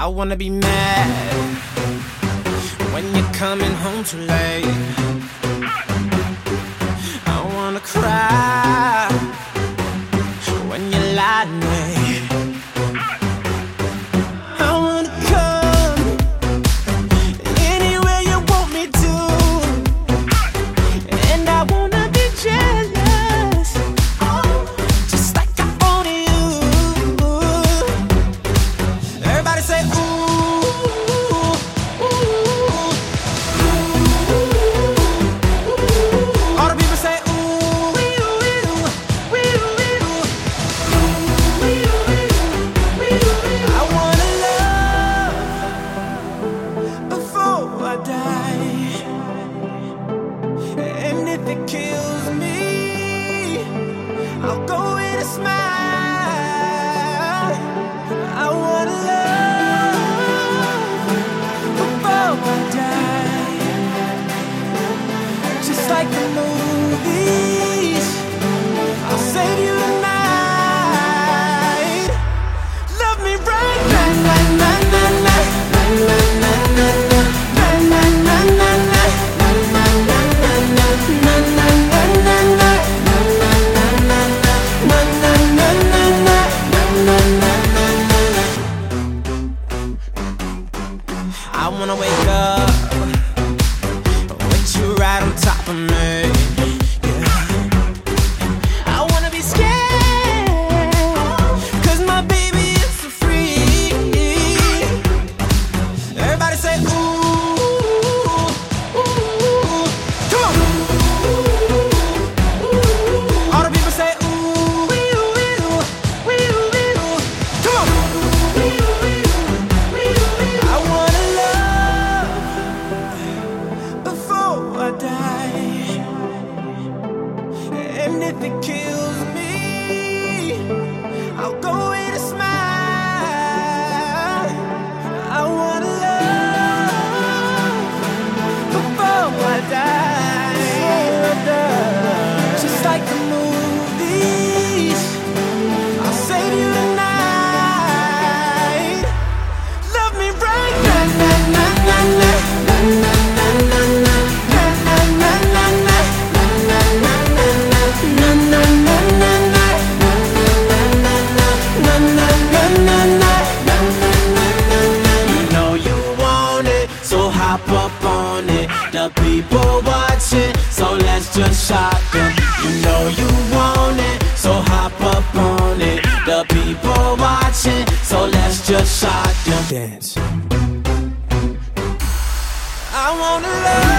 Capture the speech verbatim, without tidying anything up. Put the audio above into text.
I wanna be mad when you're coming home too late. I wanna cry when you lie to me. I wanna come anywhere you want me to, and I wanna be jealous, just like I want you. Everybody say ooh, ooh, ooh. All the people say ooh, ooh, ooh, ooh, ooh. I wanna love before I die, and if it kills me, I'll go with a smile. I wanna love before I die, just like the movies. I'll save you tonight. Love me right, na na na na na na na na na na na na na na I wanna wake up with you right on top of me. Yeah. I wanna be scared, 'cause my baby is so free. Everybody say ooh, ooh. Come on. All the people say ooh, ooh, ooh, ooh, ooh. Come on. I wanna love before I die, and if it kills me, I'll go with a smile. I wanna love before I die, just like the movies. I'll save you tonight. Love me right, na na na na na na na na na na na na na na You know you want it, so hop up on it. The people watching, so let's just shock them. You know you want it, so hop up on it. The people watching, so let's just shock them. Dance. I wanna love